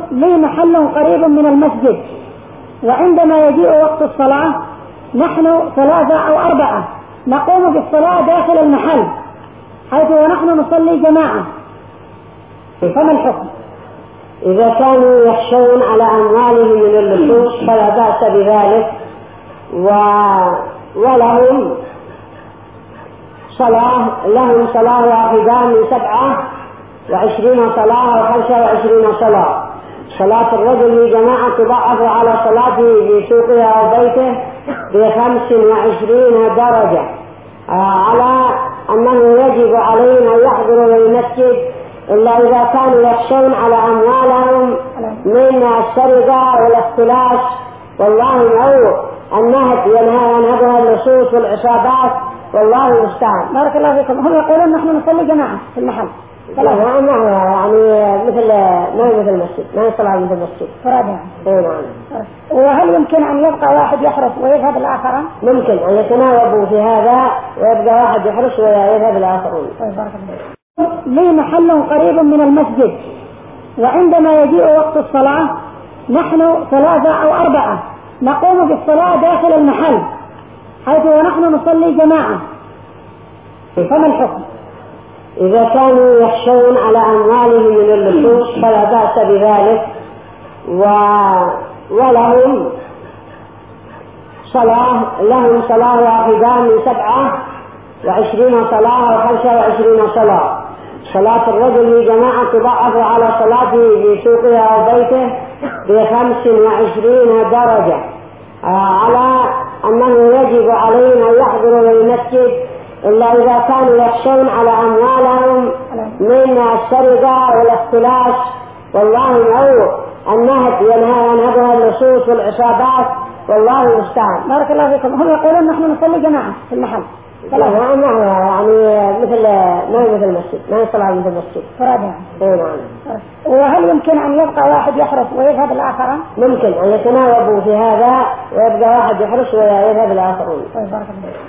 لي محل قريب من المسجد، وعندما يجيء وقت الصلاة نحن 3 أو 4 نقوم بالصلاة داخل المحل حيث ونحن نصلي جماعة، فما الحكم؟ إذا كانوا يخشون على أموالهم من اللصوص فلا بأس بذلك، ولهم صلاة واحدة من 27 صلاة أو 25 صلاة. صلاة الرجل في جماعة تضاعف على صلاته في سوقه أو بيته ب25 درجة، على أنه يجب عليهم أن يحضروا للمسجد إلا إذا كانوا يخشون على أموالهم من السرقة والاختلاس والله أو النهب ينهبها اللصوص والعصابات، والله المستعان. بارك الله فيكم. هم يقولون نحن نصلي جماعة في المحل يعني مثل المسجد، ما يصلى مثل المسجد فراد يعني. نعم. وهل يمكن أن يبقى واحد يحرس ويذهب الآخرين؟ ممكن أن يتناوبوا في هذا ويبقى واحد يحرس ويذهب الآخرون. بارك الله. لي محل قريب من المسجد، وعندما يجيء وقت الصلاة نحن 3 أو 4 نقوم بالصلاة داخل المحل حيث ونحن نصلي جماعة، فما الحكم؟ إذا كانوا يخشون على أموالهم من اللصوص فلا بأس بذلك، ولهم صلاة واحدة من 27 صلاة أو 25 صلاة. صلاة الرجل في جماعة تضاعف على صلاته في سوقه أو بيته ب25 درجة، على أنه يجب عليهم أن يحضروا للمسجد إلا إذا كانوا يخشون على أموالهم من السرقة والاختلاس والله أو النهب ينهبها اللصوص والعصابات، والله المستعان. بارك الله فيكم. هم يقولون نحن نصلي جماعة في المحل يعني مثل المسجد، ما يصلى مثل المسجد فراد يعني. نعم. وهل يمكن أن يبقى واحد يحرس ويذهب الآخرين؟ ممكن أن يتناوبوا في هذا ويبقى واحد يحرس ويذهب الآخرون. بارك الله.